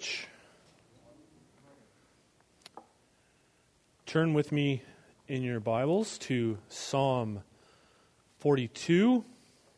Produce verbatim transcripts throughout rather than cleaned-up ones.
church. Turn with me in your Bibles to Psalm forty-two.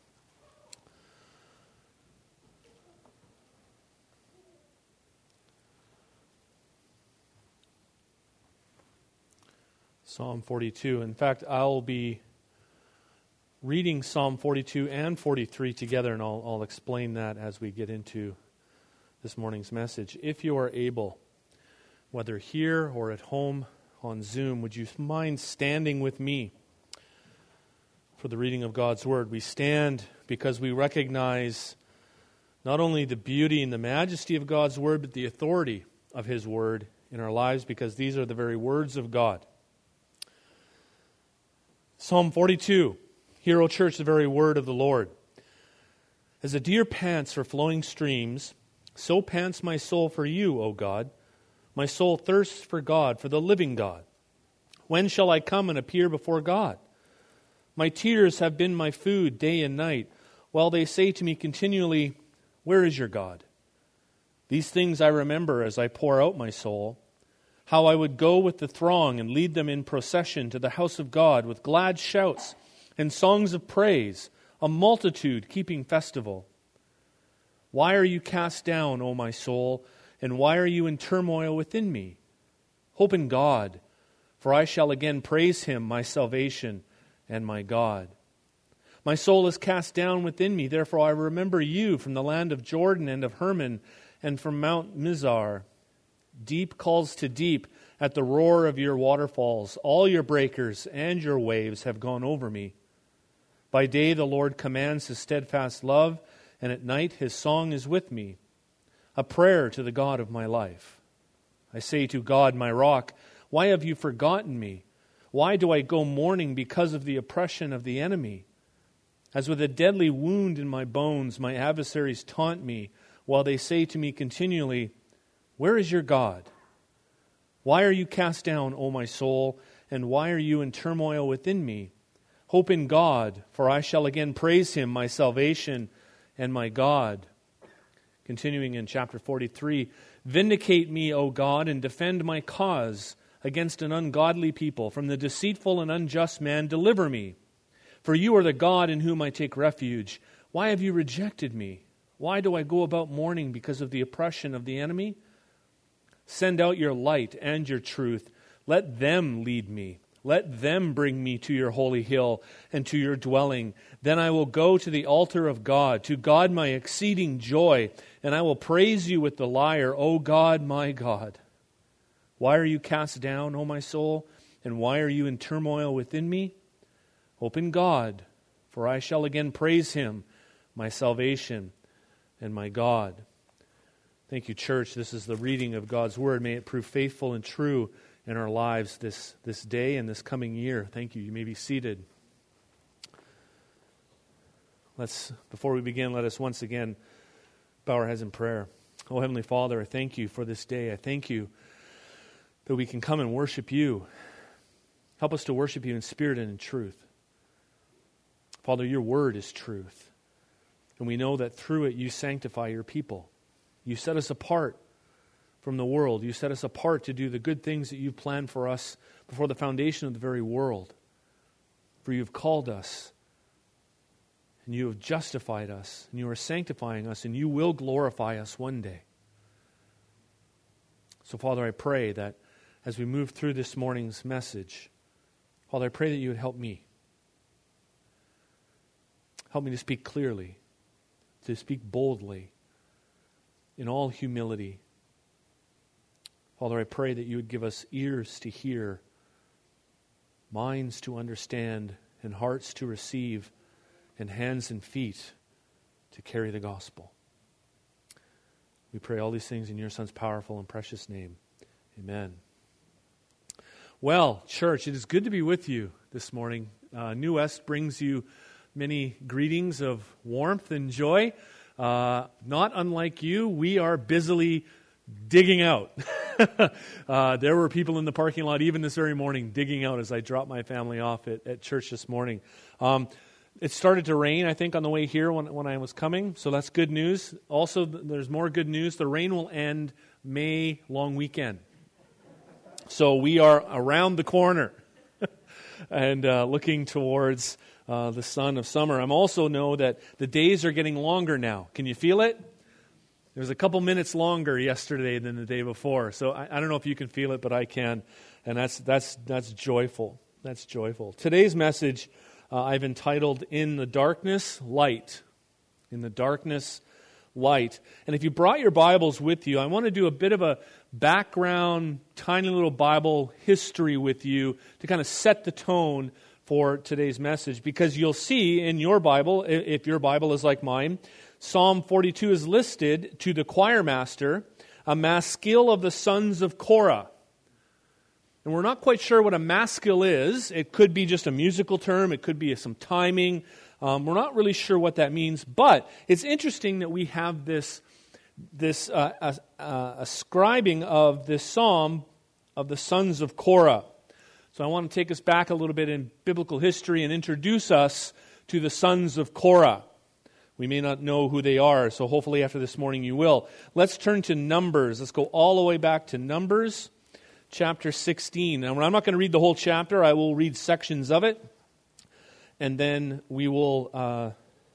Psalm forty-two. In fact, I'll be reading Psalm forty-two and forty-three together, and I'll, I'll explain that as we get into this morning's message. If you are able, whether here or at home on Zoom, would you mind standing with me for the reading of God's Word? We stand because we recognize not only the beauty and the majesty of God's Word, but the authority of His Word in our lives, because these are the very words of God. Psalm forty-two. Hear, O church, the very word of the Lord. As a deer pants for flowing streams, so pants my soul for you, O God. My soul thirsts for God, for the living God. When shall I come and appear before God? My tears have been my food day and night, while they say to me continually, where is your God? These things I remember as I pour out my soul, how I would go with the throng and lead them in procession to the house of God with glad shouts and songs of praise, a multitude keeping festival. Why are you cast down, O my soul, and why are you in turmoil within me? Hope in God, for I shall again praise Him, my salvation and my God. My soul is cast down within me, therefore I remember you from the land of Jordan and of Hermon and from Mount Mizar. Deep calls to deep at the roar of your waterfalls. All your breakers and your waves have gone over me. By day the Lord commands His steadfast love, and at night His song is with me, a prayer to the God of my life. I say to God, my rock, why have you forgotten me? Why do I go mourning because of the oppression of the enemy? As with a deadly wound in my bones, my adversaries taunt me, while they say to me continually, where is your God? Why are you cast down, O my soul, and why are you in turmoil within me? Hope in God, for I shall again praise Him, my salvation and my God. Continuing in chapter forty-three, vindicate me, O God, and defend my cause against an ungodly people. From the deceitful and unjust man, deliver me. For you are the God in whom I take refuge. Why have you rejected me? Why do I go about mourning because of the oppression of the enemy? Send out your light and your truth. Let them lead me. Let them bring me to your holy hill and to your dwelling. Then I will go to the altar of God, to God my exceeding joy, and I will praise you with the lyre, O God, my God. Why are you cast down, O my soul, and why are you in turmoil within me? Hope in God, for I shall again praise Him, my salvation and my God. Thank you, church. This is the reading of God's Word. May it prove faithful and true in our lives this, this day and this coming year. Thank you. You may be seated. Let's, before we begin, let us once again bow our heads in prayer. Oh, Heavenly Father, I thank you for this day. I thank you that we can come and worship you. Help us to worship you in spirit and in truth. Father, your word is truth. And we know that through it you sanctify your people. You set us apart from the world. You set us apart to do the good things that you've planned for us before the foundation of the very world. For you have called us, and you have justified us, and you are sanctifying us, and you will glorify us one day. So, Father, I pray that as we move through this morning's message, Father, I pray that you would help me. Help me to speak clearly, to speak boldly, in all humility. Father, I pray that you would give us ears to hear, minds to understand, and hearts to receive, and hands and feet to carry the gospel. We pray all these things in your Son's powerful and precious name. Amen. Well, church, it is good to be with you this morning. Uh, New West brings you many greetings of warmth and joy. Uh, not unlike you, we are busily digging out. uh, there were people in the parking lot even this very morning digging out as I dropped my family off at, at church this morning. Um, it started to rain, I think, on the way here when, when I was coming, so that's good news. Also, there's more good news. The rain will end May long weekend. So we are around the corner and uh, looking towards uh, the sun of summer. I also know that the days are getting longer now. Can you feel it? It was a couple minutes longer yesterday than the day before. So I, I don't know if you can feel it, but I can. And that's that's that's joyful. That's joyful. Today's message uh, I've entitled, In the Darkness, Light. In the Darkness, Light. And if you brought your Bibles with you, I want to do a bit of a background, tiny little Bible history with you to kind of set the tone for today's message. Because you'll see in your Bible, if your Bible is like mine, Psalm forty-two is listed to the choir master, a maskil of the sons of Korah. And we're not quite sure what a maskil is. It could be just a musical term. It could be some timing. Um, we're not really sure what that means. But it's interesting that we have this, this uh, uh, uh, ascribing of this psalm of the sons of Korah. So I want to take us back a little bit in biblical history and introduce us to the sons of Korah. We may not know who they are, so hopefully after this morning you will. Let's turn to Numbers. Let's go all the way back to Numbers chapter sixteen. Now, I'm not going to read the whole chapter. I will read sections of it. And then we will uh,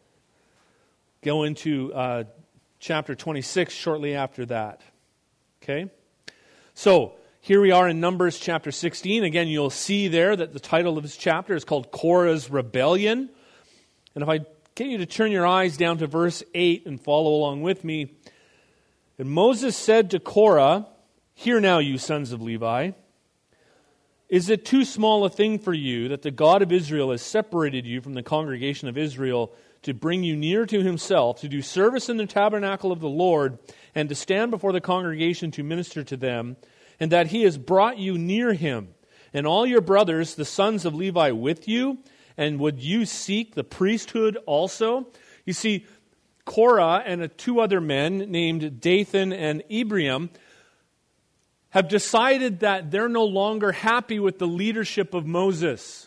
go into uh, chapter twenty-six shortly after that. Okay? So, here we are in Numbers chapter sixteen. Again, you'll see there that the title of this chapter is called Korah's Rebellion. And if I get you to turn your eyes down to verse eight and follow along with me. And Moses said to Korah, "Hear now, you sons of Levi, is it too small a thing for you that the God of Israel has separated you from the congregation of Israel to bring you near to himself, to do service in the tabernacle of the Lord, and to stand before the congregation to minister to them, and that he has brought you near him, and all your brothers, the sons of Levi, with you? And would you seek the priesthood also?" You see, Korah and two other men named Dathan and Abiram have decided that they're no longer happy with the leadership of Moses.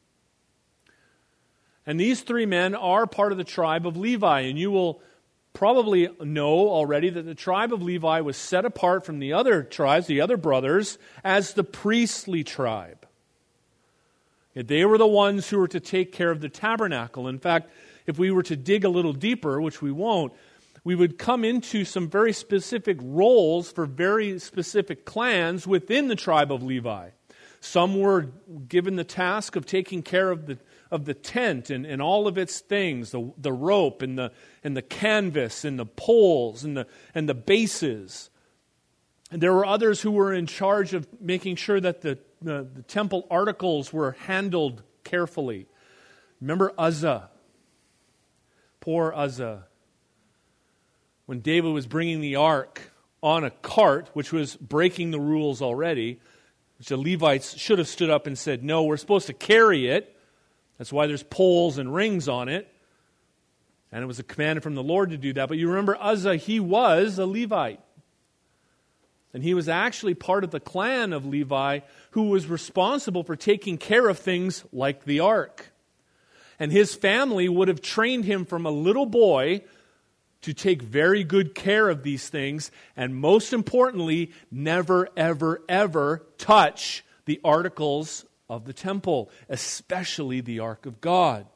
And these three men are part of the tribe of Levi. And you will probably know already that the tribe of Levi was set apart from the other tribes, the other brothers, as the priestly tribe. They were the ones who were to take care of the tabernacle. In fact, if we were to dig a little deeper, which we won't, we would come into some very specific roles for very specific clans within the tribe of Levi. Some were given the task of taking care of the of the tent and, and all of its things, the, the rope and the and the canvas and the poles and the and the bases. And there were others who were in charge of making sure that the The, the temple articles were handled carefully. Remember Uzzah? Poor Uzzah. When David was bringing the ark on a cart, which was breaking the rules already, which the Levites should have stood up and said, no, we're supposed to carry it. That's why there's poles and rings on it. And it was a command from the Lord to do that. But you remember Uzzah, he was a Levite. And he was actually part of the clan of Levi who was responsible for taking care of things like the ark. And his family would have trained him from a little boy to take very good care of these things. And most importantly, never, ever, ever touch the articles of the temple, especially the Ark of God.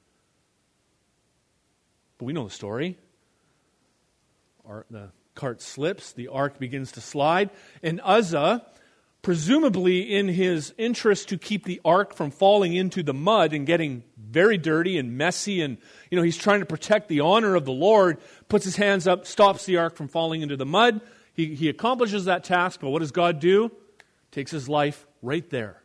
But we know the story. Our, the cart slips, the ark begins to slide, and Uzzah, presumably in his interest to keep the ark from falling into the mud and getting very dirty and messy, and you know he's trying to protect the honor of the Lord, puts his hands up, stops the ark from falling into the mud. He, he accomplishes that task, but what does God do? Takes his life right there.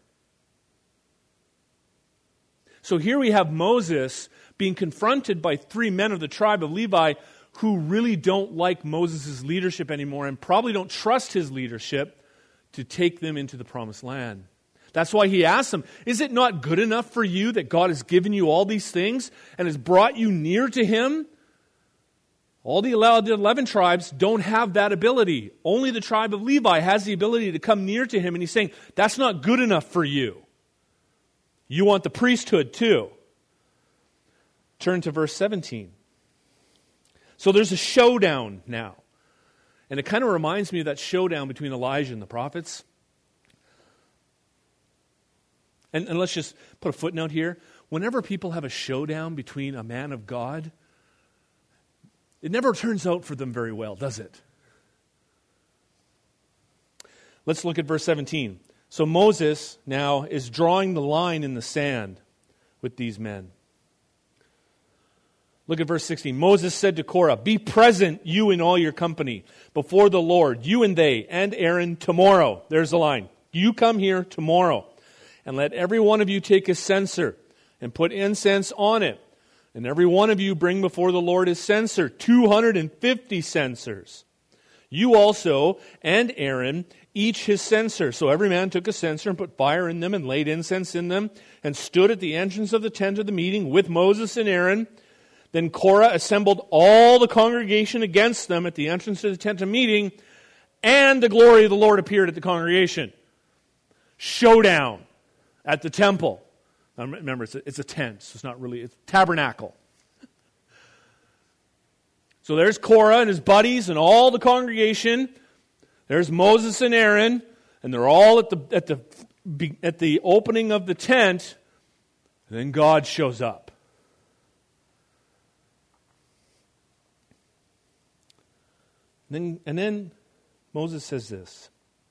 So here we have Moses being confronted by three men of the tribe of Levi who really don't like Moses' leadership anymore and probably don't trust his leadership to take them into the promised land. That's why he asks them, is it not good enough for you that God has given you all these things and has brought you near to him? All the eleven tribes don't have that ability. Only the tribe of Levi has the ability to come near to him, and he's saying, that's not good enough for you. You want the priesthood too. Turn to verse seventeen. So there's a showdown now. And it kind of reminds me of that showdown between Elijah and the prophets. And, and let's just put a footnote here. Whenever people have a showdown between a man of God, it never turns out for them very well, does it? Let's look at verse seventeen. So Moses now is drawing the line in the sand with these men. Look at verse sixteen. Moses said to Korah, "Be present, you and all your company, before the Lord, you and they, and Aaron, tomorrow." There's the line. You come here tomorrow, and let every one of you take a censer, and put incense on it. And every one of you bring before the Lord his censer, two hundred fifty censers. You also, and Aaron, each his censer. So every man took a censer and put fire in them and laid incense in them, and stood at the entrance of the tent of the meeting with Moses and Aaron. Then Korah assembled all the congregation against them at the entrance of the tent of meeting, and the glory of the Lord appeared at the congregation. Showdown at the temple. Now remember, it's a, it's a tent, so it's not really, it's a tabernacle. So there's Korah and his buddies and all the congregation. There's Moses and Aaron, and they're all at the at the at the opening of the tent, and then God shows up. And then, and then Moses says this.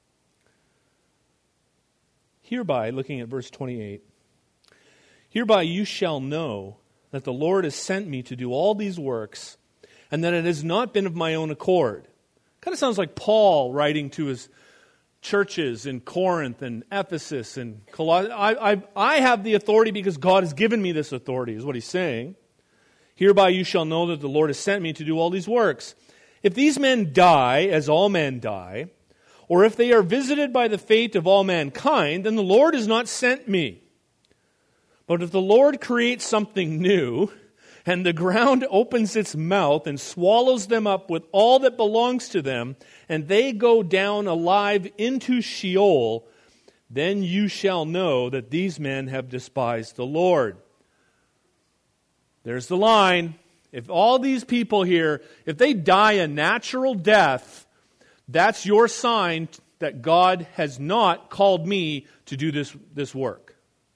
Hereby, looking at verse twenty-eight, hereby you shall know that the Lord has sent me to do all these works, and that it has not been of my own accord. Kind of sounds like Paul writing to his churches in Corinth and Ephesus and Colossae. I, I, I have the authority because God has given me this authority, is what he's saying. Hereby you shall know that the Lord has sent me to do all these works. If these men die, as all men die, or if they are visited by the fate of all mankind, then the Lord has not sent me. But if the Lord creates something new, and the ground opens its mouth and swallows them up with all that belongs to them, and they go down alive into Sheol, then you shall know that these men have despised the Lord. There's the line. If all these people here, if they die a natural death, that's your sign that God has not called me to do this, this work.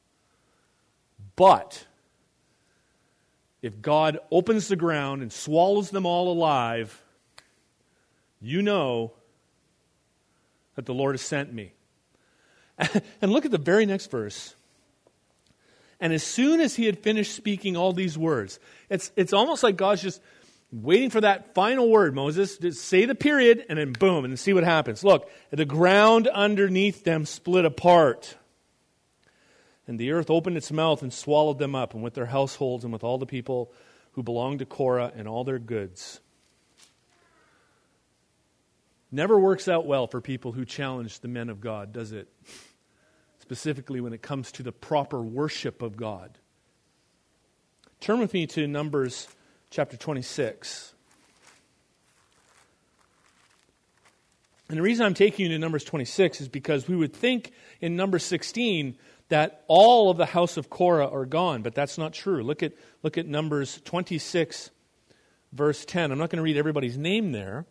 But if God opens the ground and swallows them all alive, you know that the Lord has sent me. And look at the very next verse. And as soon as he had finished speaking all these words, it's, it's almost like God's just waiting for that final word, Moses. Just say the period, and then boom, and see what happens. Look, the ground underneath them split apart. And the earth opened its mouth and swallowed them up, and with their households and with all the people who belonged to Korah and all their goods. Never works out well for people who challenge the men of God, does it? Specifically when it comes to the proper worship of God. Turn with me to Numbers chapter twenty-six. And the reason I'm taking you to Numbers twenty-six is because we would think in Numbers sixteen that all of the house of Korah are gone, but that's not true. Look at look at Numbers twenty-six, verse ten. I'm not going to read everybody's name there.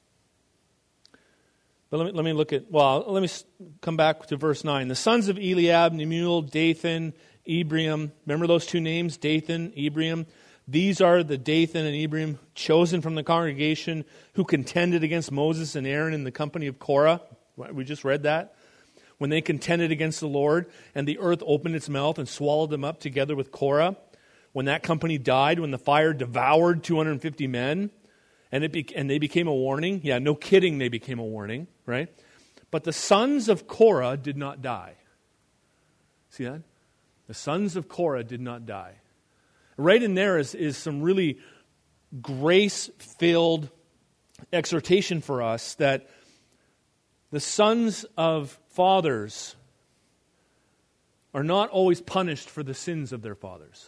But let me, let me look at, well, let me come back to verse nine. The sons of Eliab, Nemuel, Dathan, Abiram. Remember those two names, Dathan, Abiram? These are the Dathan and Abiram chosen from the congregation who contended against Moses and Aaron in the company of Korah. We just read that. When they contended against the Lord, and the earth opened its mouth and swallowed them up together with Korah. When that company died, when the fire devoured two hundred fifty men, and it be, and they became a warning. Yeah, no kidding, they became a warning, right? But the sons of Korah did not die. See that? The sons of Korah did not die. Right in there is, is some really grace-filled exhortation for us that the sons of fathers are not always punished for the sins of their fathers.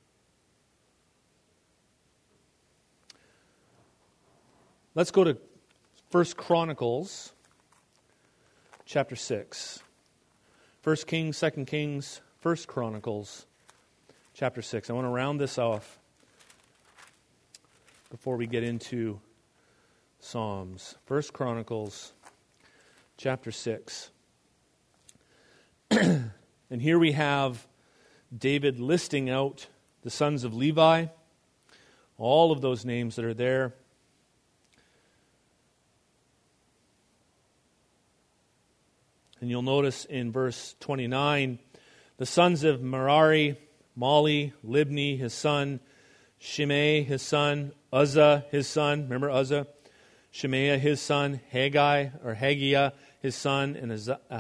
Let's go to First Chronicles chapter six. First Kings, Second Kings, First Chronicles chapter six. I want to round this off before we get into Psalms. First Chronicles chapter six. And here we have David listing out the sons of Levi, all of those names that are there. And you'll notice in verse twenty-nine, the sons of Merari, Mali, Libni, his son, Shimei, his son, Uzzah, his son. Remember Uzzah? Shemaiah, his son, Haggai, or Haggiah, his son, and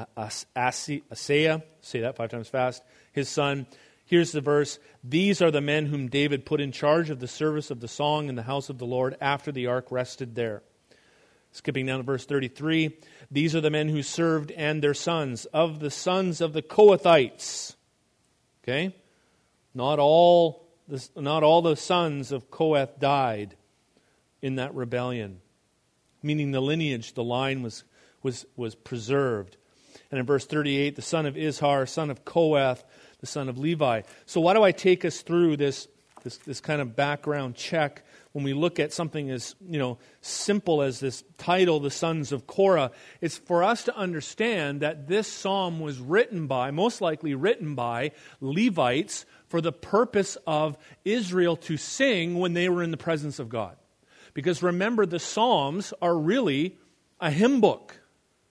Asaiah, say that five times fast, his son. Here's the verse. These are the men whom David put in charge of the service of the song in the house of the Lord after the ark rested there. Skipping down to verse thirty-three. These are the men who served and their sons, of the sons of the Kohathites. Okay? Not all the, not all the sons of Kohath died in that rebellion. Meaning the lineage, the line was, was, was preserved. And in verse thirty-eight, the son of Izhar, son of Kohath, the son of Levi. So why do I take us through this, this, this kind of background check when we look at something as, you know, simple as this title, the sons of Korah? It's for us to understand that this psalm was written by, most likely written by, Levites for the purpose of Israel to sing when they were in the presence of God. Because remember, the Psalms are really a hymn book.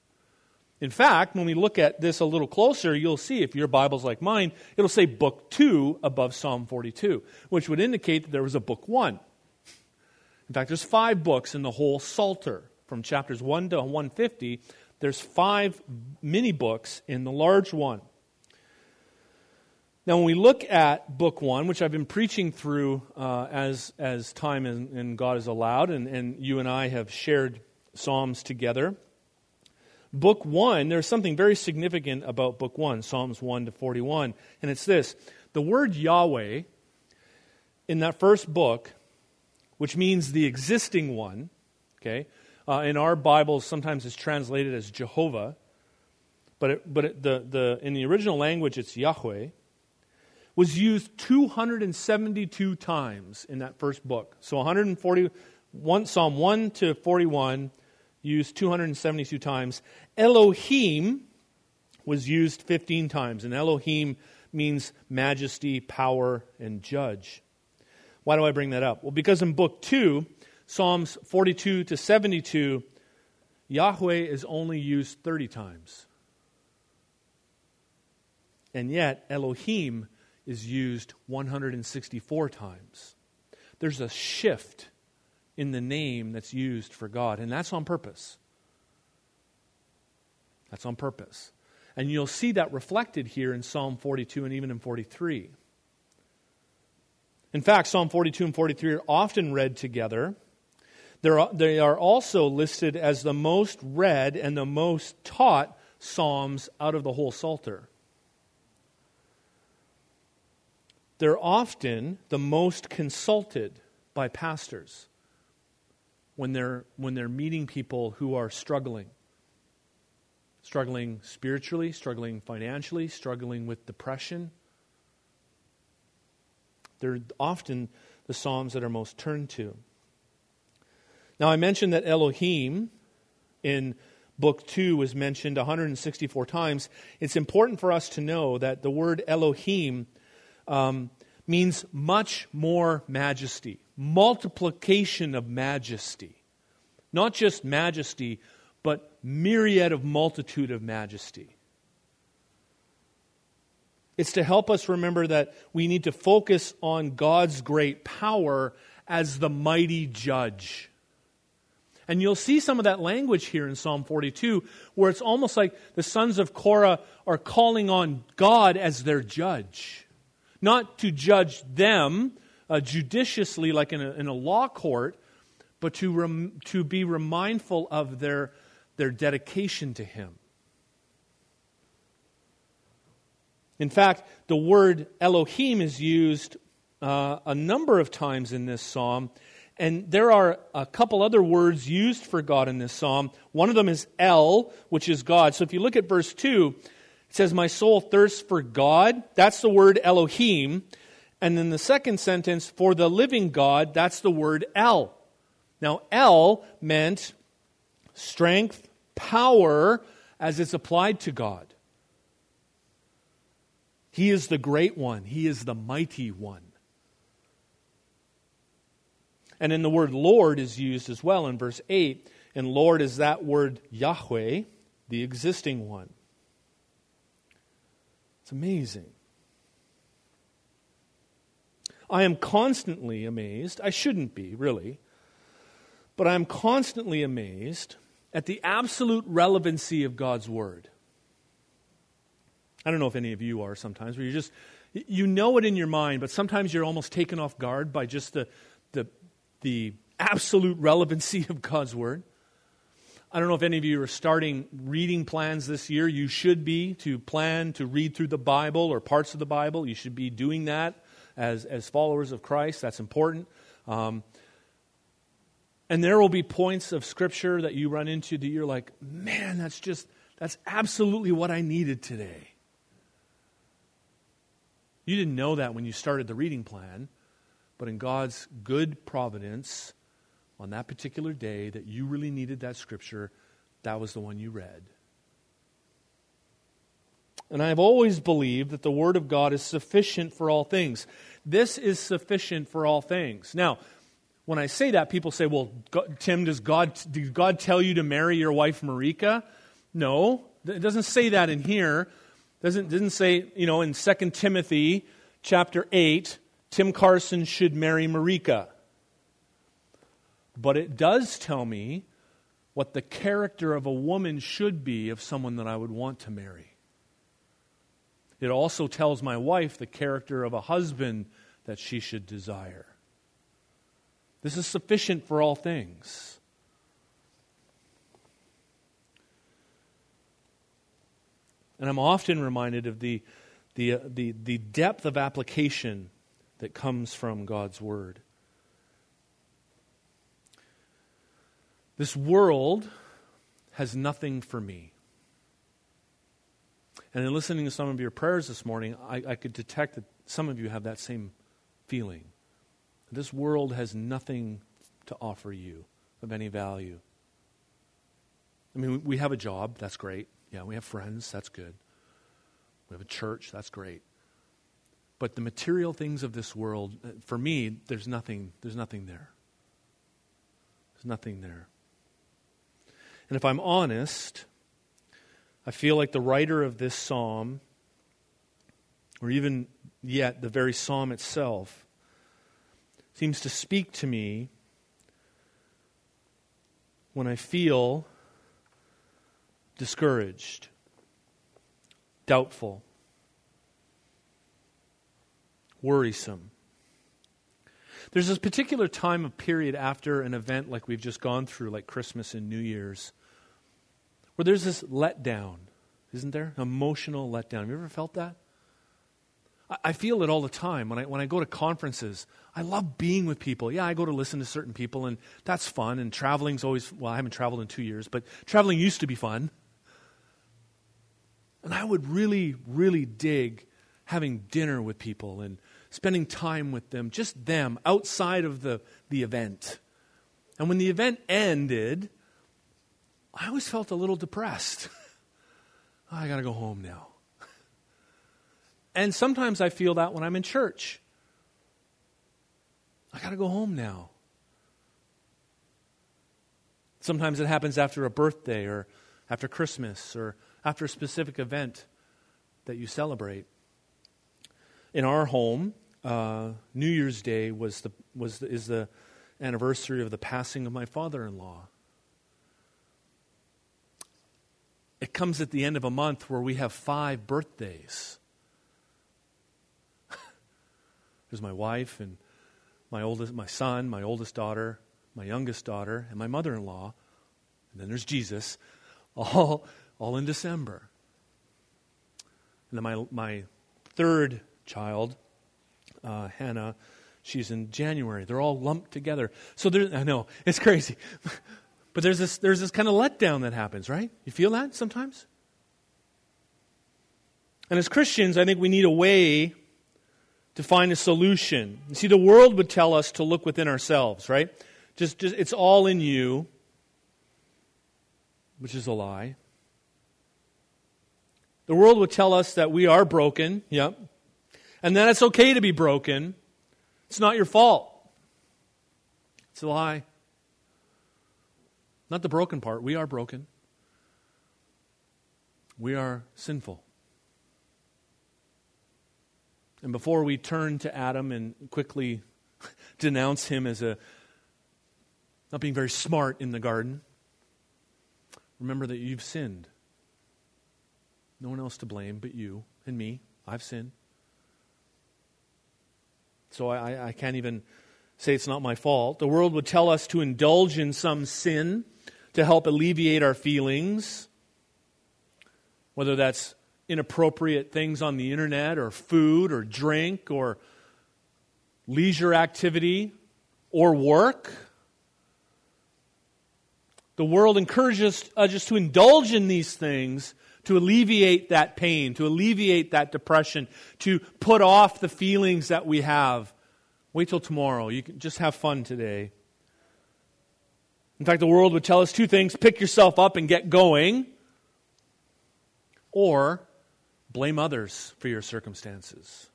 In fact, when we look at this a little closer, you'll see, if your Bible's like mine, it'll say book two above Psalm forty-two, which would indicate that there was a book one. In fact, there's five books in the whole Psalter. From chapters one to one fifty, there's five mini books in the large one. Now, when we look at book one, which I've been preaching through uh, as as time and, and God has allowed, and, and you and I have shared Psalms together, book one, there's something very significant about book one, Psalms one to forty-one, and it's this. The word Yahweh in that first book, which means the existing one, okay, uh, in our Bibles sometimes it's translated as Jehovah, but it, but it, the the in the original language it's Yahweh, was used two hundred seventy-two times in that first book. So one hundred forty-one, Psalm one to forty-one used two hundred seventy-two times. Elohim was used fifteen times, and Elohim means majesty, power, and judge. Why do I bring that up? Well, because in book two, Psalms forty-two to seventy-two, Yahweh is only used thirty times. And yet, Elohim is used one hundred sixty-four times. There's a shift in the name that's used for God, and that's on purpose. That's on purpose. And you'll see that reflected here in Psalm forty-two and even in forty-three. In fact, Psalm forty-two and forty-three are often read together. They're, they are also listed as the most read and the most taught psalms out of the whole Psalter. They're often the most consulted by pastors when they're when they're meeting people who are struggling. Struggling spiritually, struggling financially, struggling with depression. They're often the psalms that are most turned to. Now, I mentioned that Elohim in book two was mentioned one hundred sixty-four times. It's important for us to know that the word Elohim Um, means much more majesty, multiplication of majesty. Not just majesty, but myriad of multitude of majesty. It's to help us remember that we need to focus on God's great power as the mighty judge. And you'll see some of that language here in Psalm forty-two, where it's almost like the sons of Korah are calling on God as their judge. Not to judge them uh, judiciously like in a, in a law court, but to rem, to be remindful of their, their dedication to Him. In fact, the word Elohim is used uh, a number of times in this psalm, and there are a couple other words used for God in this psalm. One of them is El, which is God. So if you look at verse two, it says, my soul thirsts for God. That's the word Elohim. And then the second sentence, for the living God, that's the word El. Now, El meant strength, power, as it's applied to God. He is the great one. He is the mighty one. And then the word Lord is used as well in verse eight. And Lord is that word Yahweh, the existing one. It's amazing. I am constantly amazed. I shouldn't be, really. But I am constantly amazed at the absolute relevancy of God's Word. I don't know if any of you are sometimes, where you just, you know it in your mind, but sometimes you're almost taken off guard by just the, the, the absolute relevancy of God's Word. I don't know if any of you are starting reading plans this year. You should be, to plan to read through the Bible or parts of the Bible. You should be doing that as, as followers of Christ. That's important. Um, and there will be points of Scripture that you run into that you're like, man, that's just, that's absolutely what I needed today. You didn't know that when you started the reading plan, but in God's good providence, on that particular day that you really needed that Scripture, that was the one you read. And I've always believed that the Word of God is sufficient for all things. This is sufficient for all things. Now, when I say that, people say, well, God, Tim, does God, did God tell you to marry your wife Marika? No, it doesn't say that in here. It doesn't, doesn't say, you know, in Second Timothy chapter eight, Tim Carson should marry Marika. But it does tell me what the character of a woman should be of someone that I would want to marry. It also tells my wife the character of a husband that she should desire. This is sufficient for all things. And I'm often reminded of the, the, uh, the, the depth of application that comes from God's Word. This world has nothing for me. And in listening to some of your prayers this morning, I, I could detect that some of you have that same feeling. This world has nothing to offer you of any value. I mean, we have a job, that's great. Yeah, we have friends, that's good. We have a church, that's great. But the material things of this world, for me, there's nothing, there's nothing there. There's nothing there. And if I'm honest, I feel like the writer of this psalm, or even yet the very psalm itself, seems to speak to me when I feel discouraged, doubtful, worrisome. There's this particular time of period after an event like we've just gone through, like Christmas and New Year's, where there's this letdown, isn't there? Emotional letdown. Have you ever felt that? I, I feel it all the time. When I when I go to conferences, I love being with people. Yeah, I go to listen to certain people, and that's fun, and traveling's always, well, I haven't traveled in two years, but traveling used to be fun. And I would really, really dig having dinner with people and spending time with them, just them, outside of the, the event. And when the event ended, I always felt a little depressed. Oh, I got to go home now. And sometimes I feel that when I'm in church. I got to go home now. Sometimes it happens after a birthday or after Christmas or after a specific event that you celebrate. In our home, uh, New Year's Day was the was the, is the anniversary of the passing of my father-in-law. It comes at the end of a month where we have five birthdays. There's my wife and my oldest, my son, my oldest daughter, my youngest daughter, and my mother-in-law, and then there's Jesus, all all in December. And then my my third child, uh, Hannah, she's in January. They're all lumped together. So there, I know it's crazy, but there's this there's this kind of letdown that happens, right? You feel that sometimes? And as Christians, I think we need a way to find a solution. You see, the world would tell us to look within ourselves, right? Just, just it's all in you, which is a lie. The world would tell us that we are broken, yep, and that it's okay to be broken. It's not your fault. It's a lie. Not the broken part. We are broken. We are sinful. And before we turn to Adam and quickly denounce him as a not being very smart in the garden, remember that you've sinned. No one else to blame but you and me. I've sinned. So I, I can't even say it's not my fault. The world would tell us to indulge in some sin to help alleviate our feelings, whether that's inappropriate things on the internet or food or drink or leisure activity or work. The world encourages us just to indulge in these things to alleviate that pain, to alleviate that depression, to put off the feelings that we have. Wait till tomorrow. You can just have fun today. In fact, the world would tell us two things: pick yourself up and get going, or blame others for your circumstances.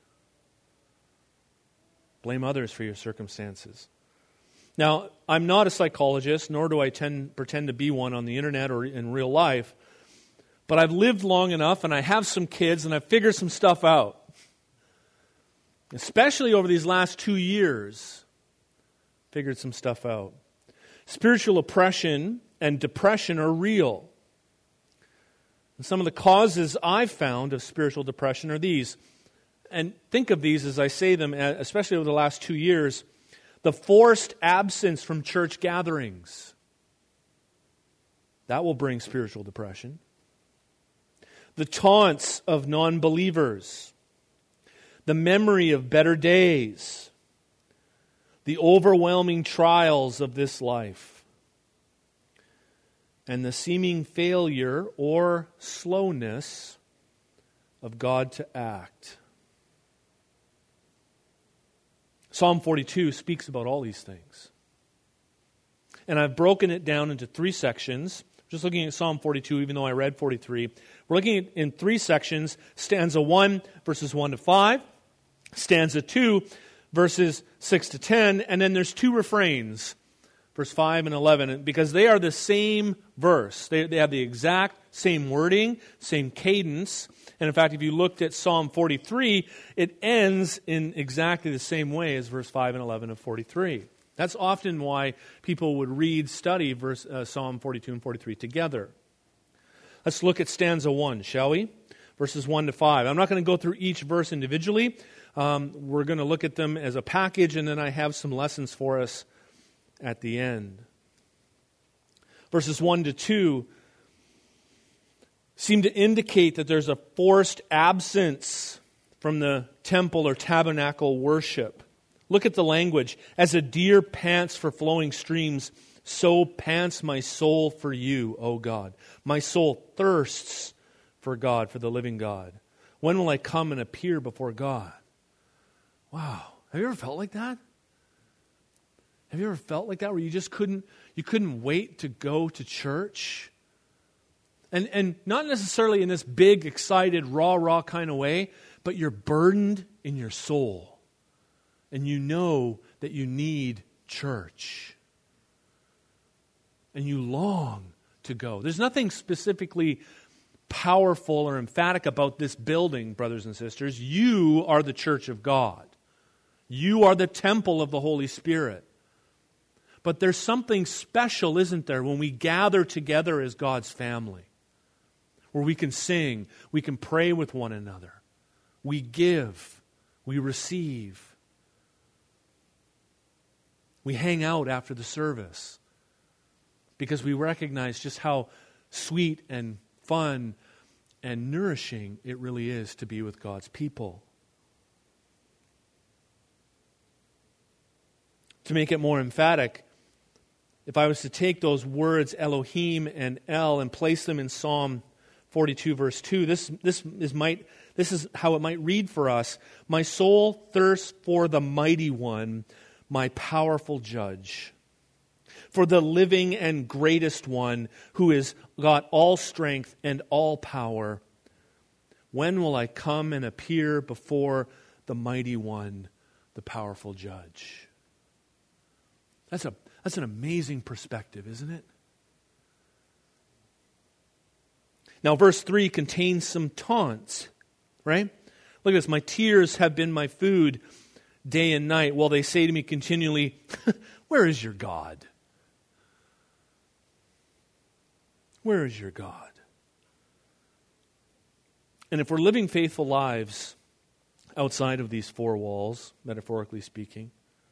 Blame others for your circumstances. Now, I'm not a psychologist, nor do I tend, pretend to be one on the internet or in real life, but I've lived long enough, and I have some kids, and I've figured some stuff out. Especially over these last two years, figured some stuff out. Spiritual oppression and depression are real. And some of the causes I've found of spiritual depression are these. And think of these as I say them, especially over the last two years. The forced absence from church gatherings. That will bring spiritual depression. The taunts of non-believers. The memory of better days. The overwhelming trials of this life. And the seeming failure or slowness of God to act. Psalm forty-two speaks about all these things. And I've broken it down into three sections. Just looking at Psalm forty-two, even though I read forty-three. We're looking at in three sections. Stanza one, verses one to five. Stanza two, verses six to ten. And then there's two refrains, verse five and eleven, because they are the same verse. They, they have the exact same wording, same cadence. And in fact, if you looked at Psalm forty-three, it ends in exactly the same way as verse five and eleven of forty-three. That's often why people would read, study verse, uh, Psalm forty-two and forty-three together. Let's look at stanza one, shall we? Verses one to five. I'm not going to go through each verse individually. Um, we're going to look at them as a package, and then I have some lessons for us at the end. Verses one to two seem to indicate that there's a forced absence from the temple or tabernacle worship. Look at the language. As a deer pants for flowing streams, so pants my soul for you, O God. My soul thirsts for God, for the living God. When will I come and appear before God? Wow. Have you ever felt like that? Have you ever felt like that where you just couldn't you couldn't wait to go to church? And and not necessarily in this big, excited, raw, raw kind of way, but you're burdened in your soul. And you know that you need church. And you long to go. There's nothing specifically powerful or emphatic about this building, brothers and sisters. You are the church of God. You are the temple of the Holy Spirit. But there's something special, isn't there, when we gather together as God's family, where we can sing, we can pray with one another, we give, we receive, we hang out after the service, because we recognize just how sweet and fun and nourishing it really is to be with God's people. To make it more emphatic, if I was to take those words Elohim and El and place them in Psalm forty-two verse two, this this is might this is how it might read for us. My soul thirsts for the mighty one, my powerful judge. for the living and greatest one who has got all strength and all power. When will I come and appear before the mighty one, the powerful judge? That's a that's an amazing perspective, isn't it? Now, verse three contains some taunts, right? Look at this. My tears have been my food day and night, while they say to me continually, where is your God? Where is your God? And if we're living faithful lives outside of these four walls, metaphorically speaking,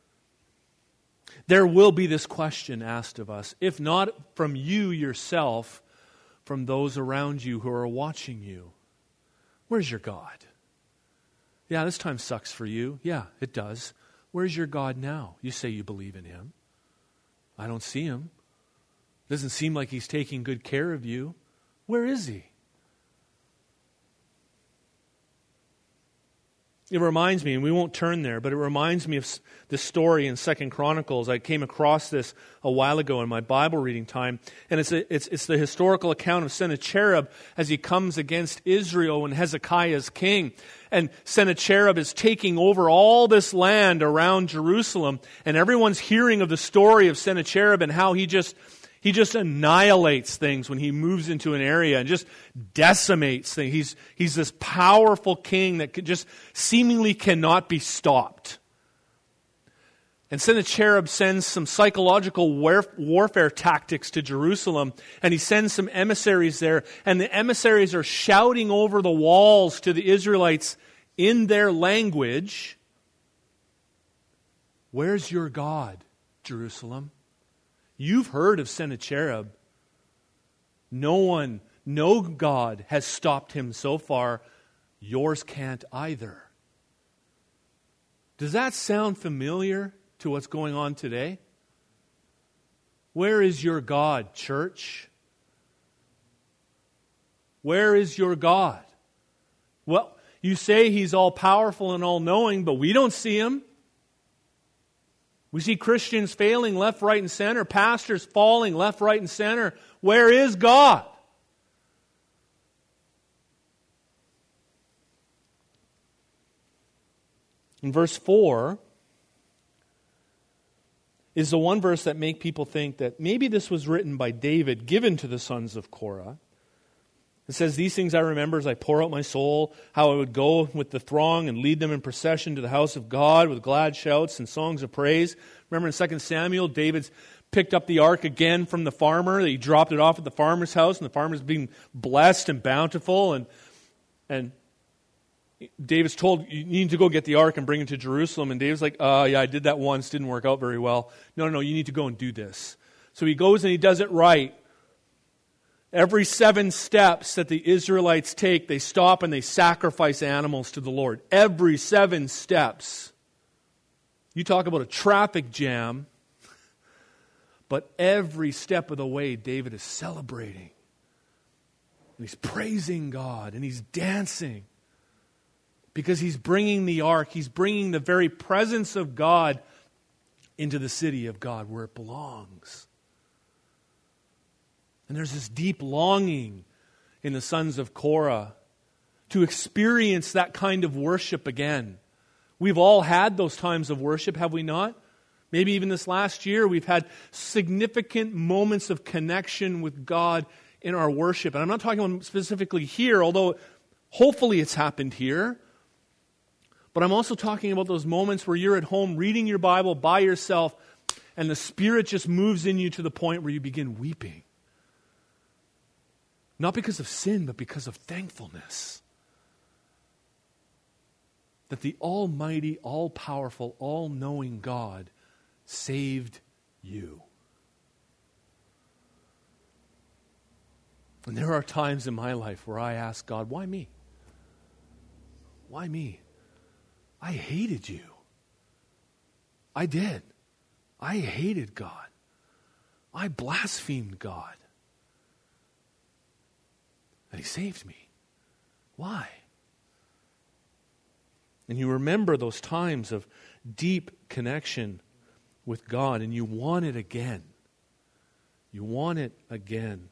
there will be this question asked of us, if not from you yourself, from those around you who are watching you. Where's your God? Yeah, this time sucks for you. Yeah, it does. Where's your God now? You say you believe in Him. I don't see Him. Doesn't seem like He's taking good care of you. Where is He? It reminds me, and we won't turn there, but it reminds me of this story in Second Chronicles. I came across this a while ago in my Bible reading time, and it's a, it's, it's the historical account of Sennacherib as he comes against Israel when Hezekiah is king. And Sennacherib is taking over all this land around Jerusalem, and everyone's hearing of the story of Sennacherib and how he just He just annihilates things when he moves into an area and just decimates things. He's, he's this powerful king that just seemingly cannot be stopped. And Sennacherib sends some psychological war- warfare tactics to Jerusalem, and he sends some emissaries there, and the emissaries are shouting over the walls to the Israelites in their language, where's your God, Jerusalem? You've heard of Sennacherib. No one, no God has stopped him so far. Yours can't either. Does that sound familiar to what's going on today? Where is your God, church? Where is your God? Well, you say He's all powerful and all knowing, but we don't see Him. We see Christians failing left, right, and center. Pastors falling left, right, and center. Where is God? In verse four is the one verse that make people think that maybe this was written by David, given to the sons of Korah. It says, these things I remember as I pour out my soul, how I would go with the throng and lead them in procession to the house of God with glad shouts and songs of praise. Remember in Second Samuel, David's picked up the ark again from the farmer. He dropped it off at the farmer's house, and the farmer's being blessed and bountiful. And, and David's told, you need to go get the ark and bring it to Jerusalem. And David's like, uh, yeah, I did that once, didn't work out very well. No, no, no, you need to go and do this. So he goes and he does it right. Every seven steps that the Israelites take, they stop and they sacrifice animals to the Lord. Every seven steps. You talk about a traffic jam, but every step of the way, David is celebrating. And he's praising God, and he's dancing. Because he's bringing the ark, he's bringing the very presence of God into the city of God where it belongs. And there's this deep longing in the sons of Korah to experience that kind of worship again. We've all had those times of worship, have we not? Maybe even this last year we've had significant moments of connection with God in our worship. And I'm not talking about specifically here, although hopefully it's happened here. But I'm also talking about those moments where you're at home reading your Bible by yourself and the Spirit just moves in you to the point where you begin weeping. Not because of sin, but because of thankfulness. That the almighty, all-powerful, all-knowing God saved you. And there are times in my life where I ask God, why me? Why me? I hated you. I did. I hated God. I blasphemed God. And He saved me. Why? And you remember those times of deep connection with God, and you want it again. You want it again.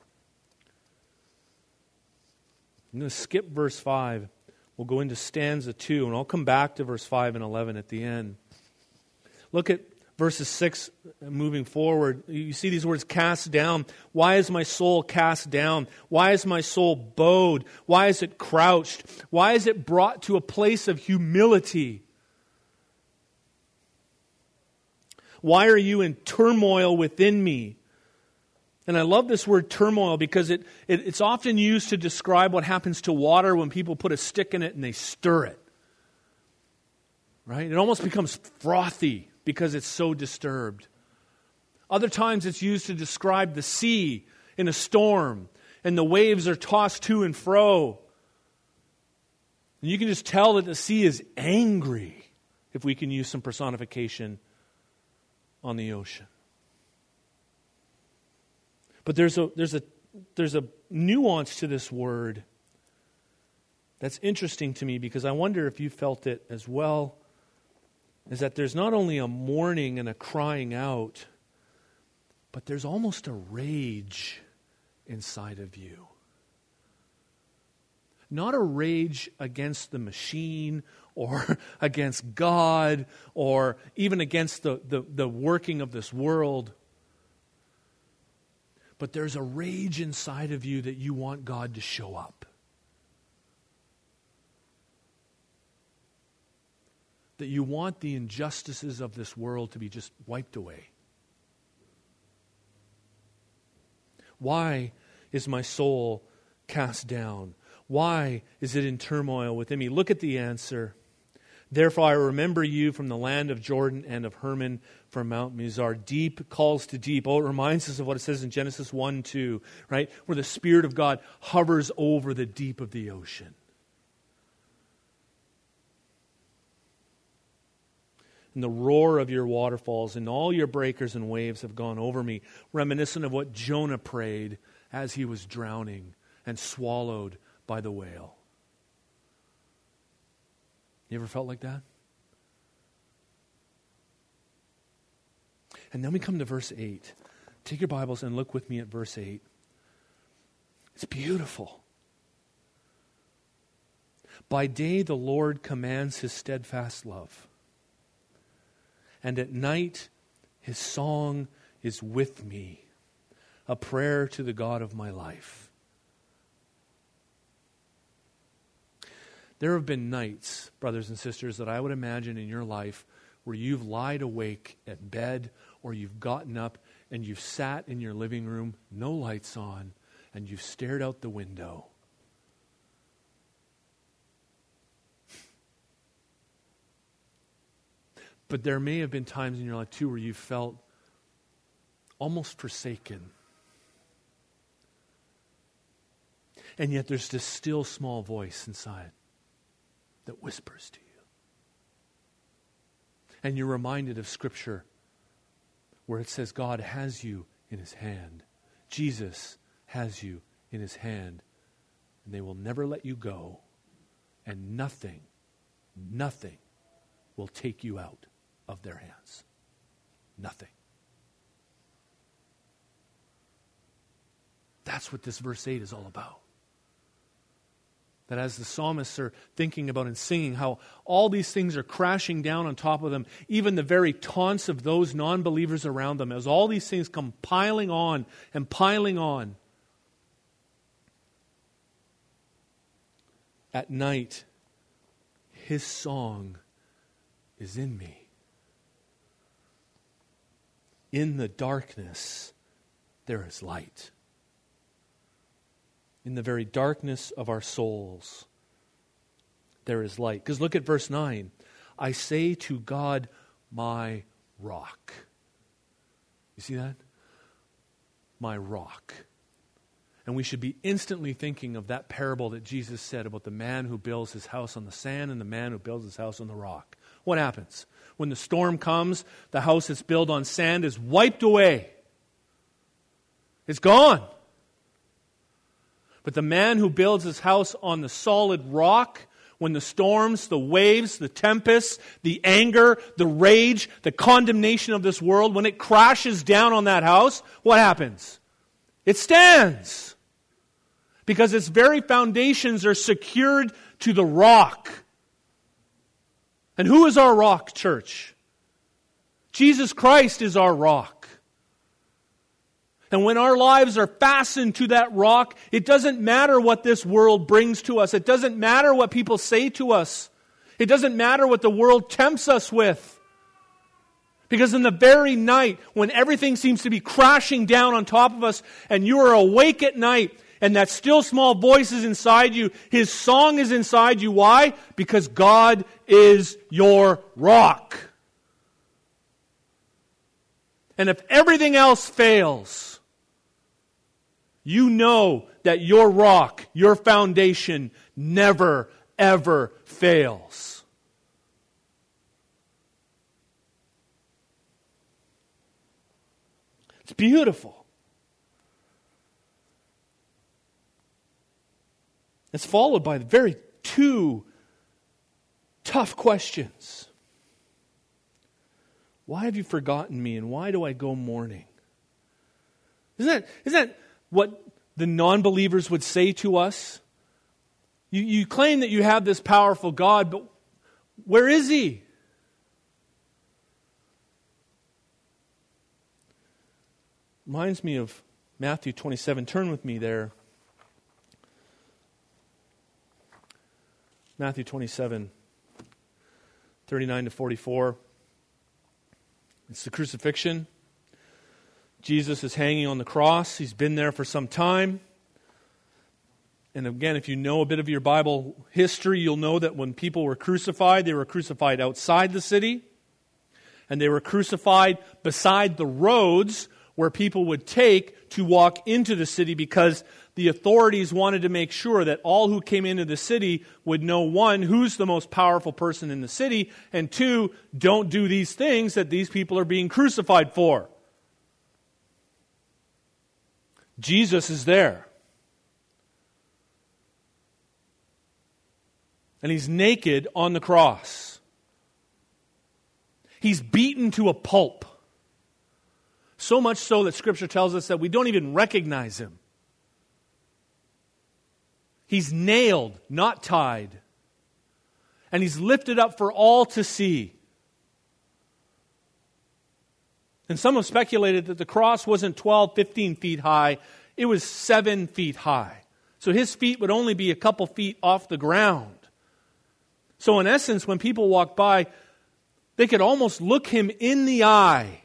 I'm going to skip verse five. We'll go into stanza two, and I'll come back to verse five and eleven at the end. Look at verses six moving forward. You see these words, cast down. Why is my soul cast down? Why is my soul bowed? Why is it crouched? Why is it brought to a place of humility? Why are you in turmoil within me? And I love this word turmoil because it, it it's often used to describe what happens to water when people put a stick in it and they stir it. Right? It almost becomes frothy because it's so disturbed. Other times it's used to describe the sea in a storm and the waves are tossed to and fro. And you can just tell that the sea is angry, if we can use some personification on the ocean. But there's a there's a there's a nuance to this word that's interesting to me, because I wonder if you felt it as well. Is that there's not only a mourning and a crying out, but there's almost a rage inside of you. Not a rage against the machine or against God or even against the, the, the working of this world. But there's a rage inside of you that you want God to show up. That you want the injustices of this world to be just wiped away. Why is my soul cast down? Why is it in turmoil within me? Look at the answer. Therefore I remember you from the land of Jordan and of Hermon from Mount Mizar. Deep calls to deep. Oh, it reminds us of what it says in Genesis one two, right? Where the Spirit of God hovers over the deep of the ocean. And the roar of your waterfalls and all your breakers and waves have gone over me, reminiscent of what Jonah prayed as he was drowning and swallowed by the whale. You ever felt like that? And then we come to verse eight. Take your Bibles and look with me at verse eight. It's beautiful. By day the Lord commands His steadfast love, and at night His song is with me, a prayer to the God of my life. There have been nights, brothers and sisters, that I would imagine in your life where you've lied awake at bed, or you've gotten up and you've sat in your living room, no lights on, and you've stared out the window. But there may have been times in your life too where you felt almost forsaken. And yet there's this still small voice inside that whispers to you. And you're reminded of Scripture where it says God has you in His hand. Jesus has you in His hand. And they will never let you go. And nothing, nothing will take you out of their hands. Nothing. That's what this verse eight is all about. That as the psalmists are thinking about and singing how all these things are crashing down on top of them, even the very taunts of those non-believers around them, as all these things come piling on and piling on. At night, His song is in me. In the darkness, there is light. In the very darkness of our souls, there is light. Because look at verse nine. I say to God, my rock. You see that? My rock. And we should be instantly thinking of that parable that Jesus said about the man who builds his house on the sand and the man who builds his house on the rock. What happens? When the storm comes, the house that's built on sand is wiped away. It's gone. But the man who builds his house on the solid rock, When the storms, the waves, the tempests, the anger, the rage, the condemnation of this world, when it crashes down on that house, what happens? It stands. Because its very foundations are secured to the rock. And who is our rock, church? Jesus Christ is our rock. And when our lives are fastened to that rock, it doesn't matter what this world brings to us. It doesn't matter what people say to us. It doesn't matter what the world tempts us with. Because in the very night, when everything seems to be crashing down on top of us, and you are awake at night, and that still small voice is inside you, His song is inside you. Why? Because God is your rock. And if everything else fails, you know that your rock, your foundation, never, ever fails. It's beautiful. It's followed by the very two tough questions. Why have you forgotten me, and why do I go mourning? Isn't that, isn't that what the non-believers would say to us? You, you claim that you have this powerful God, but where is He? Reminds me of Matthew twenty-seven. Turn with me there. Matthew twenty-seven, thirty-nine to forty-four. It's the crucifixion. Jesus is hanging on the cross. He's been there for some time. And again, if you know a bit of your Bible history, you'll know that when people were crucified, they were crucified outside the city. And they were crucified beside the roads where people would take to walk into the city, because the authorities wanted to make sure that all who came into the city would know, one, who's the most powerful person in the city, and two, don't do these things that these people are being crucified for. Jesus is there. And He's naked on the cross. He's beaten to a pulp. So much so that Scripture tells us that we don't even recognize Him. He's nailed, not tied. And He's lifted up for all to see. And some have speculated that the cross wasn't twelve, fifteen feet high. It was seven feet high. So His feet would only be a couple feet off the ground. So in essence, when people walk by, they could almost look Him in the eye.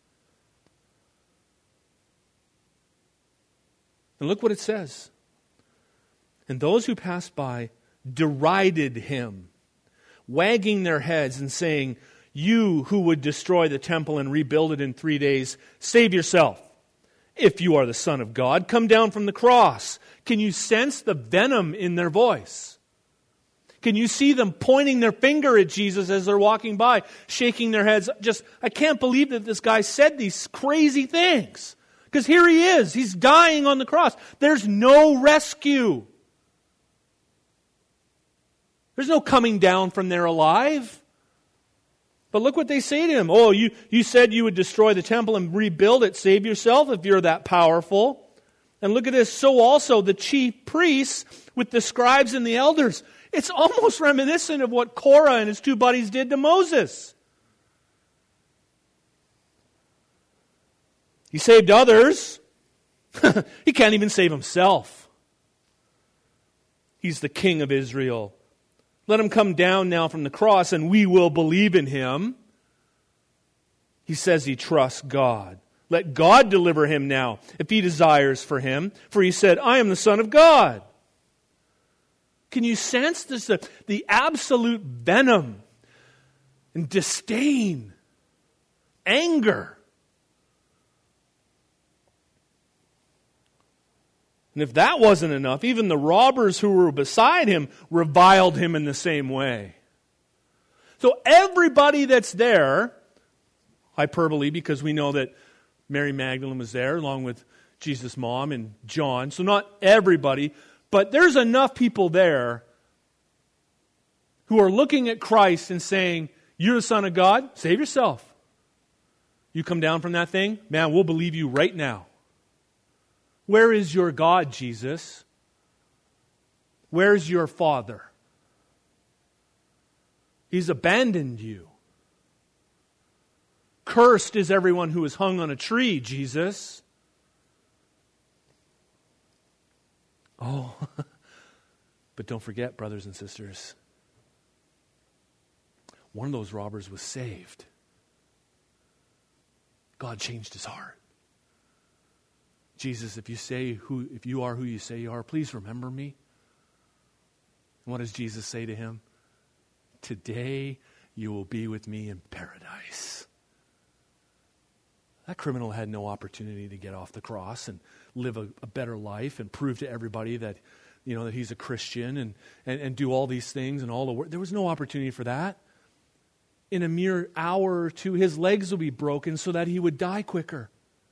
And look what it says. And those who passed by derided Him, wagging their heads and saying, "You who would destroy the temple and rebuild it in three days, save yourself. If you are the Son of God, come down from the cross." Can you sense the venom in their voice? Can you see them pointing their finger at Jesus as they're walking by, shaking their heads? Just, I can't believe that this guy said these crazy things. Because here He is. He's dying on the cross. There's no rescue. There's no coming down from there alive. But look what they say to Him. "Oh, you, you said you would destroy the temple and rebuild it. Save yourself if you're that powerful." And look at this. "So also the chief priests with the scribes and the elders." It's almost reminiscent of what Korah and his two buddies did to Moses. He saved others. He can't even save Himself. He's the King of Israel. Let Him come down now from the cross and we will believe in Him. He says he trusts God. Let God deliver him now if He desires for him. For He said, "I am the Son of God." Can you sense this? The, the absolute venom and disdain, anger. And if that wasn't enough, even the robbers who were beside Him reviled Him in the same way. So everybody that's there, hyperbole, because we know that Mary Magdalene was there along with Jesus' mom and John. So not everybody, but there's enough people there who are looking at Christ and saying, you're the Son of God, save yourself. You come down from that thing, man, we'll believe you right now. Where is your God, Jesus? Where's your Father? He's abandoned you. Cursed is everyone who is hung on a tree, Jesus. Oh, but don't forget, brothers and sisters, one of those robbers was saved. God changed his heart. Jesus, if you say who, if you are who you say you are, please remember me. And what does Jesus say to him? Today you will be with me in paradise. That criminal had no opportunity to get off the cross and live a, a better life and prove to everybody that, you know, that he's a Christian and, and, and do all these things and all the work. There was no opportunity for that. In a mere hour or two, his legs will be broken so that he would die quicker.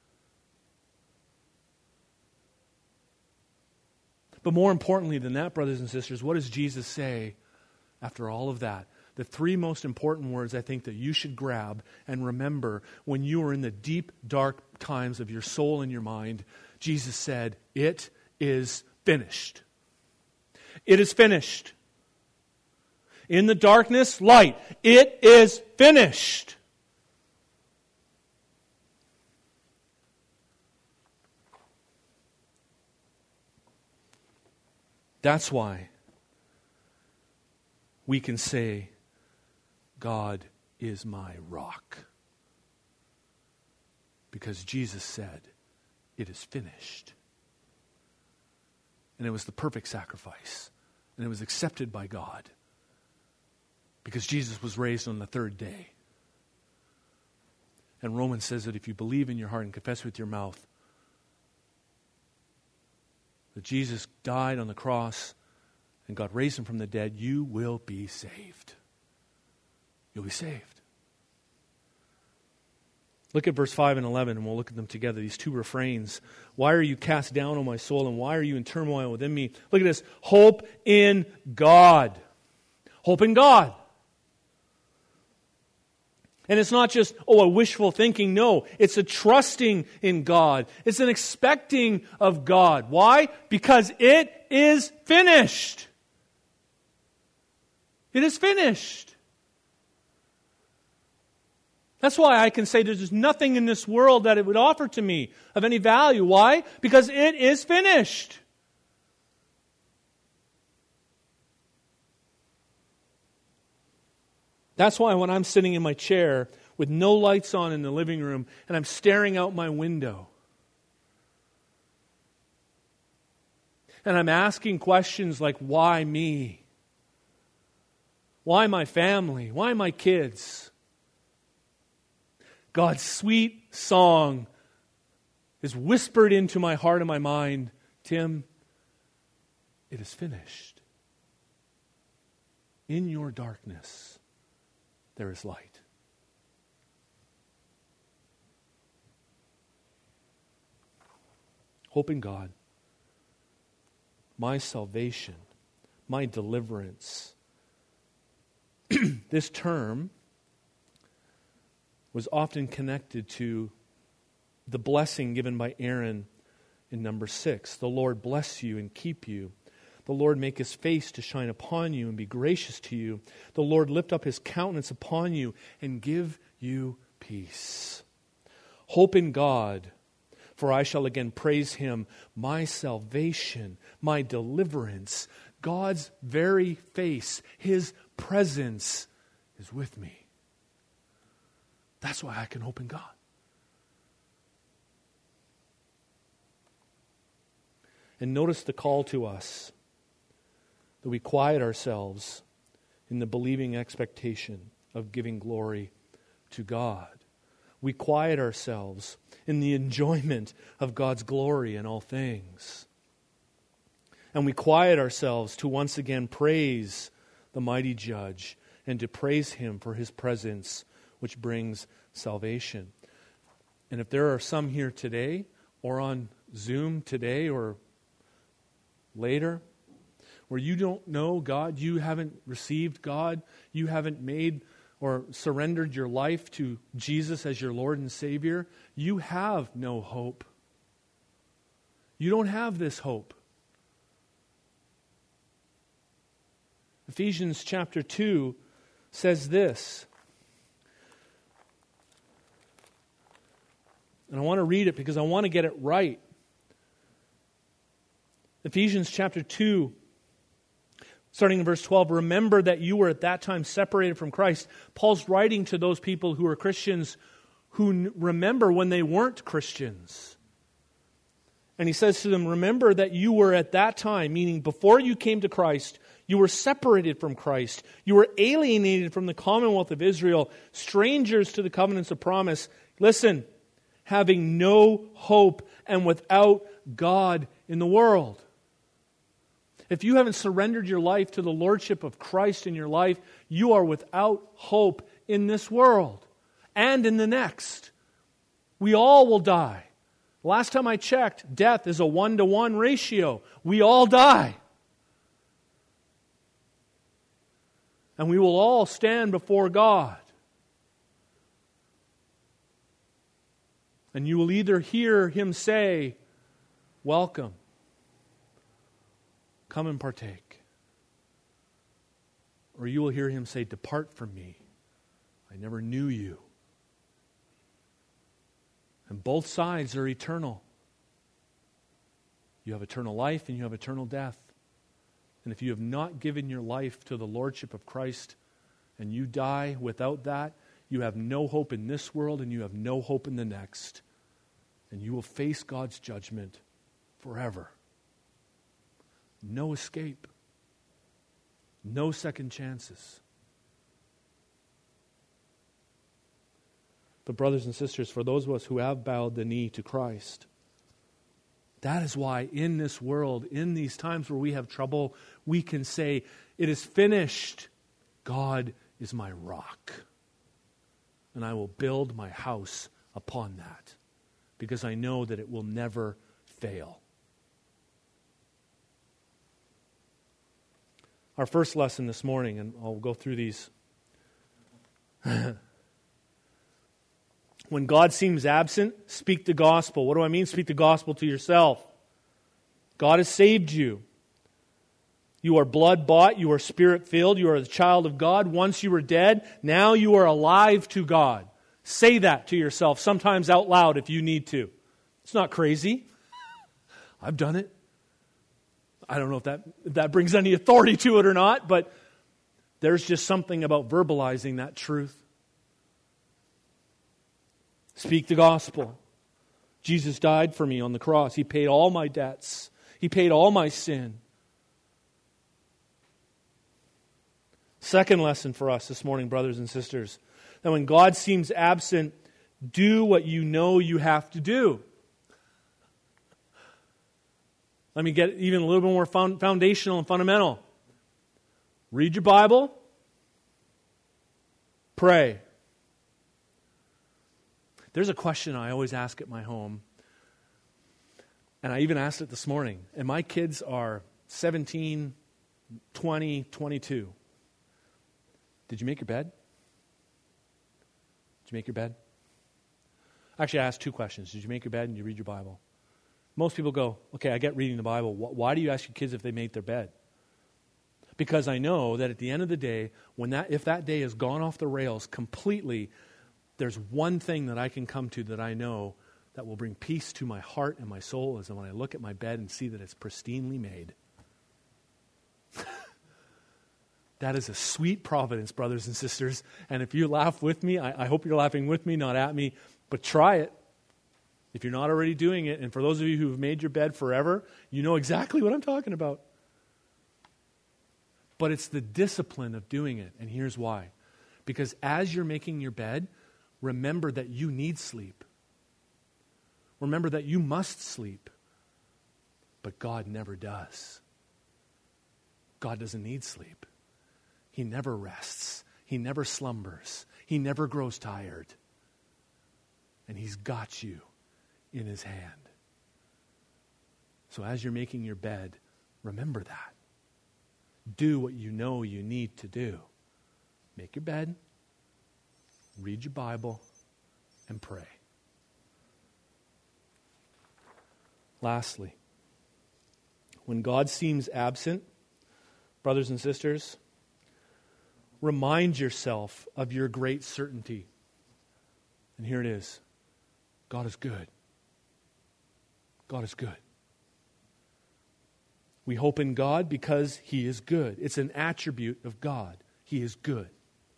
But more importantly than that, brothers and sisters, what does Jesus say after all of that? The three most important words I think that you should grab and remember when you are in the deep, dark times of your soul and your mind, Jesus said, it is finished. It is finished. In the darkness, light. It is finished. That's why we can say, God is my rock. Because Jesus said, it is finished. And it was the perfect sacrifice. And it was accepted by God. Because Jesus was raised on the third day. And Romans says that if you believe in your heart and confess with your mouth that Jesus died on the cross and God raised him from the dead, you will be saved. You'll be saved. Look at verse five and eleven, and we'll look at them together, these two refrains. Why are you cast down, O my soul, and why are you in turmoil within me? Look at this. Hope in God. Hope in God. And it's not just, oh, a wishful thinking. No, it's a trusting in God. It's an expecting of God. Why? Because it is finished. It is finished. That's why I can say there's nothing in this world that it would offer to me of any value. Why? Because it is finished. That's why when I'm sitting in my chair with no lights on in the living room and I'm staring out my window and I'm asking questions like, why me? Why my family? Why my kids? God's sweet song is whispered into my heart and my mind, Tim, it is finished. In your darkness, there is light. Hope in God, my salvation, my deliverance. This term was often connected to the blessing given by Aaron in number six. The Lord bless you and keep you. The Lord make his face to shine upon you and be gracious to you. The Lord lift up his countenance upon you and give you peace. Hope in God, for I shall again praise him, my salvation, my deliverance. God's very face, his presence is with me. That's why I can hope in God. And notice the call to us that we quiet ourselves in the believing expectation of giving glory to God. We quiet ourselves in the enjoyment of God's glory in all things. And we quiet ourselves to once again praise the mighty judge and to praise him for his presence, which brings salvation. And if there are some here today or on Zoom today or later, where you don't know God, you haven't received God, you haven't made or surrendered your life to Jesus as your Lord and Savior, you have no hope. You don't have this hope. Ephesians chapter two says this. And I want to read it because I want to get it right. Ephesians chapter two, starting in verse twelve, remember that you were at that time separated from Christ. Paul's writing to those people who are Christians who remember when they weren't Christians. And he says to them, remember that you were at that time, meaning before you came to Christ, you were separated from Christ. You were alienated from the commonwealth of Israel, strangers to the covenants of promise. Listen, having no hope and without God in the world. If you haven't surrendered your life to the lordship of Christ in your life, you are without hope in this world and in the next. We all will die. Last time I checked, death is a one-to-one ratio. We all die. And we will all stand before God. And you will either hear Him say, welcome, come and partake. Or you will hear Him say, depart from me, I never knew you. And both sides are eternal. You have eternal life and you have eternal death. And if you have not given your life to the lordship of Christ and you die without that, you have no hope in this world and you have no hope in the next. And you will face God's judgment forever. No escape. No second chances. But brothers and sisters, for those of us who have bowed the knee to Christ, that is why in this world, in these times where we have trouble, we can say, it is finished. God is my rock. And I will build my house upon that. Because I know that it will never fail. Our first lesson this morning, and I'll go through these. When God seems absent, speak the gospel. What do I mean? Speak the gospel to yourself. God has saved you. You are blood-bought. You are spirit-filled. You are the child of God. Once you were dead, now you are alive to God. Say that to yourself, sometimes out loud if you need to. It's not crazy. I've done it. I don't know if that, if that brings any authority to it or not, but there's just something about verbalizing that truth. Speak the gospel. Jesus died for me on the cross. He paid all my debts. He paid all my sin. Second lesson for us this morning, brothers and sisters, that when God seems absent, do what you know you have to do. Let me get even a little bit more foundational and fundamental. Read your Bible. Pray. There's a question I always ask at my home, and I even asked it this morning, and my kids are seventeen, twenty, twenty-two. Did you make your bed? Did you make your bed? Actually, I asked two questions. Did you make your bed and did you read your Bible? Most people go, okay, I get reading the Bible. Why do you ask your kids if they made their bed? Because I know that at the end of the day, when that if that day has gone off the rails completely, there's one thing that I can come to that I know that will bring peace to my heart and my soul is when I look at my bed and see that it's pristinely made. That is a sweet providence, brothers and sisters. And if you laugh with me, I, I hope you're laughing with me, not at me, but try it. If you're not already doing it, and for those of you who have made your bed forever, you know exactly what I'm talking about. But it's the discipline of doing it, and here's why. Because as you're making your bed, remember that you need sleep. Remember that you must sleep. But God never does. God doesn't need sleep. He never rests. He never slumbers. He never grows tired. And He's got you in His hand. So as you're making your bed, remember that. do what you know you need to do. Make your bed, read your Bible, and pray. Lastly, when God seems absent, brothers and sisters, remind yourself of your great certainty. And here it is. God is good. God is good. We hope in God because He is good. It's an attribute of God. He is good.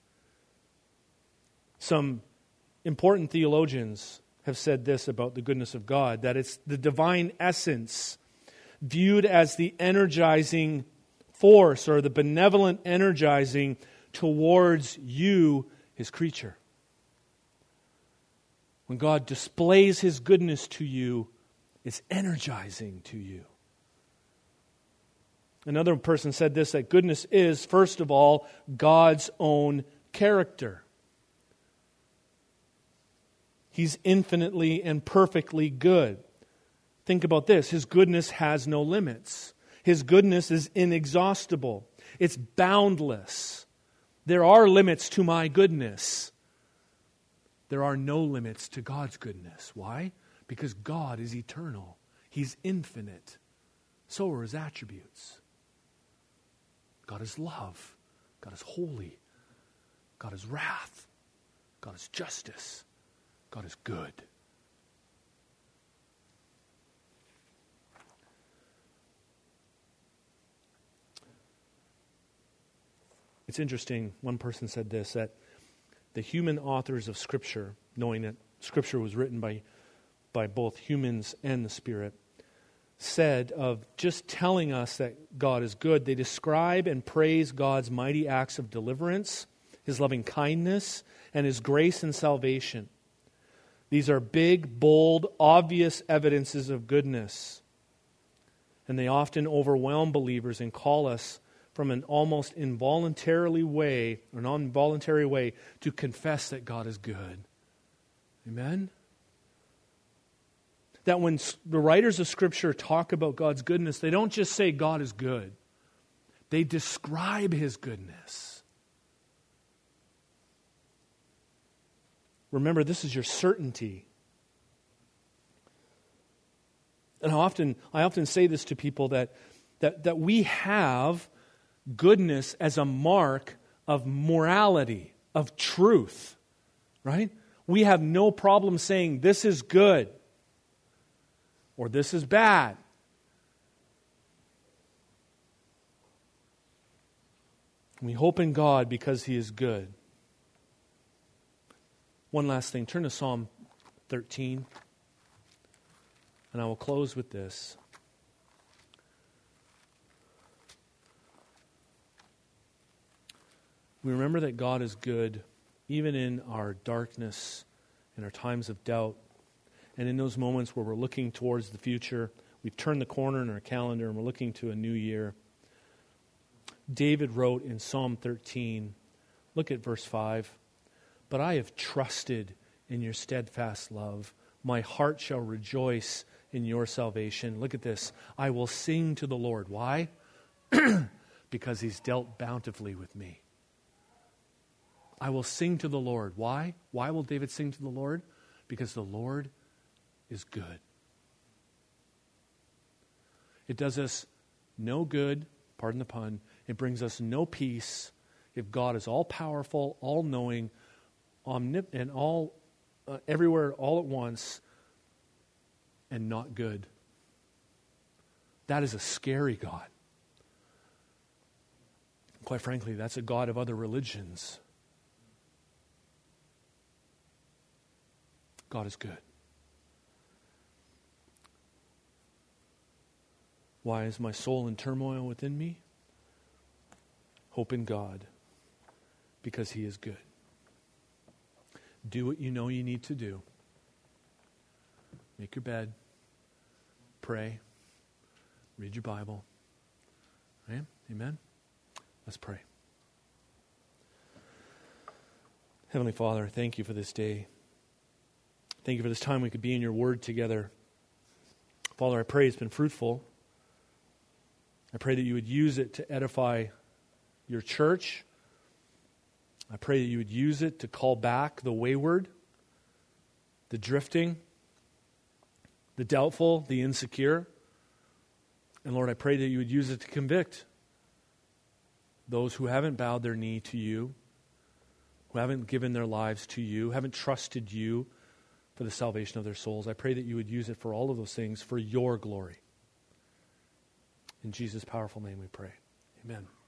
Some important theologians have said this about the goodness of God, that it's the divine essence viewed as the energizing force or the benevolent energizing towards you, His creature. When God displays His goodness to you, it's energizing to you. Another person said this, that goodness is, first of all, God's own character. He's infinitely and perfectly good. Think about this. His goodness has no limits. His goodness is inexhaustible. It's boundless. There are limits to my goodness. There are no limits to God's goodness. Why? Because God is eternal. He's infinite. So are His attributes. God is love. God is holy. God is wrath. God is justice. God is good. It's interesting, one person said this, that the human authors of Scripture, knowing that Scripture was written by, by both humans and the Spirit, said of just telling us that God is good, they describe and praise God's mighty acts of deliverance, His loving kindness, and His grace and salvation. These are big, bold, obvious evidences of goodness. And they often overwhelm believers and call us from an almost involuntarily way, an involuntary way, to confess that God is good. Amen? That when the writers of Scripture talk about God's goodness, they don't just say God is good. They describe His goodness. Remember, this is your certainty. And I often, I often say this to people, that, that, that we have goodness as a mark of morality, of truth, right? We have no problem saying this is good or this is bad. We hope in God because He is good. One last thing. Turn to Psalm thirteen. And I will close with this. We remember that God is good even in our darkness, in our times of doubt, and in those moments where we're looking towards the future. We've turned the corner in our calendar and we're looking to a new year. David wrote in Psalm thirteen, look at verse five, "But I have trusted in your steadfast love. My heart shall rejoice in your salvation." Look at this. "I will sing to the Lord." Why? Because He's dealt bountifully with me. I will sing to the Lord. Why? Why will David sing to the Lord? Because the Lord is good. It does us no good, pardon the pun, it brings us no peace if God is all-powerful, all-knowing, omnip- and all uh, everywhere all at once, and not good. That is a scary God. Quite frankly, that's a God of other religions. God is good. Why is my soul in turmoil within me? Hope in God, because He is good. Do what you know you need to do. Make your bed. Pray. Read your Bible. Right? Amen? Let's pray. Heavenly Father, thank You for this day. Thank You for this time we could be in Your Word together. Father, I pray it's been fruitful. I pray that You would use it to edify your church. I pray that you would use it to call back the wayward, the drifting, the doubtful, the insecure. And Lord, I pray that you would use it to convict those who haven't bowed their knee to you, who haven't given their lives to you, haven't trusted you for the salvation of their souls. I pray that you would use it for all of those things for your glory. In Jesus' powerful name we pray. Amen.